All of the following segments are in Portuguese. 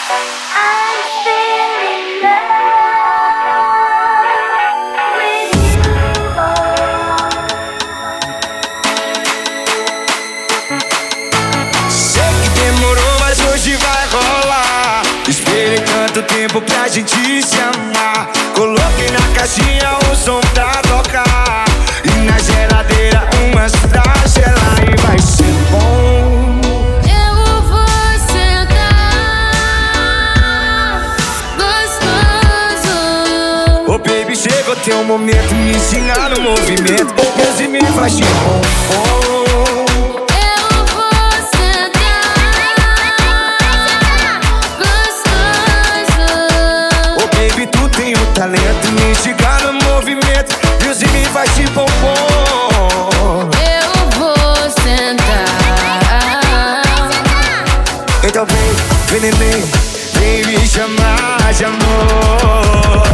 Esperei tanto tempo pra gente se amar. Coloquei na caixinha o som pra tocar e na geladeira umas pra gelar. E vai ser bom. Eu vou sentar gostoso. Oh baby, chegou teu momento, me ensinar no movimento. Deus e me faz de bom. Talento, me instigar no movimento. Deus e me faz de bombom. Eu vou sentar. Então vem neném, vem me chamar de amor.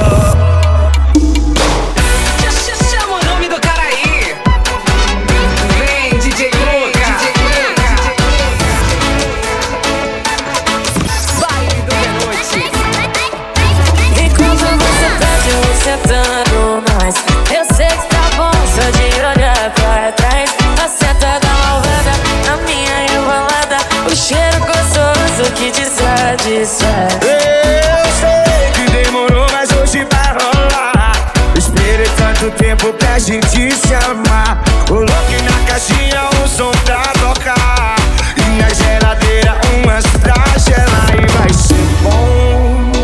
Chama o nome do cara aí. Vem, DJ Luca. Baile do noite. Sentando mais, eu sei que tá bom só de olhar pra trás. A seta da malvada, a minha rebolada, o cheiro gostoso que te satisfaz. Eu sei que demorou, mas hoje vai rolar. Esperei tanto tempo pra gente se amar. Coloquei na caixinha o som pra tocar e na geladeira umas pra gelar. E vai ser bom.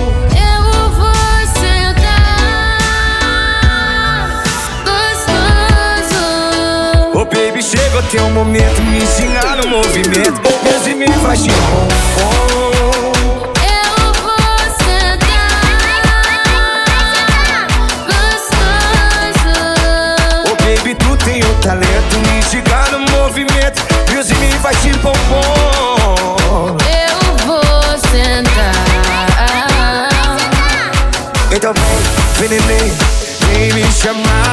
Oh baby, chegou teu momento, me ensinar no movimento. Deus e me faz de bom. Eu vou sentar gostoso. Oh baby, tu tem o talento, me instigar no movimento. Deus e me faz de bombom. Eu vou sentar. Então vem neném, vem me chamar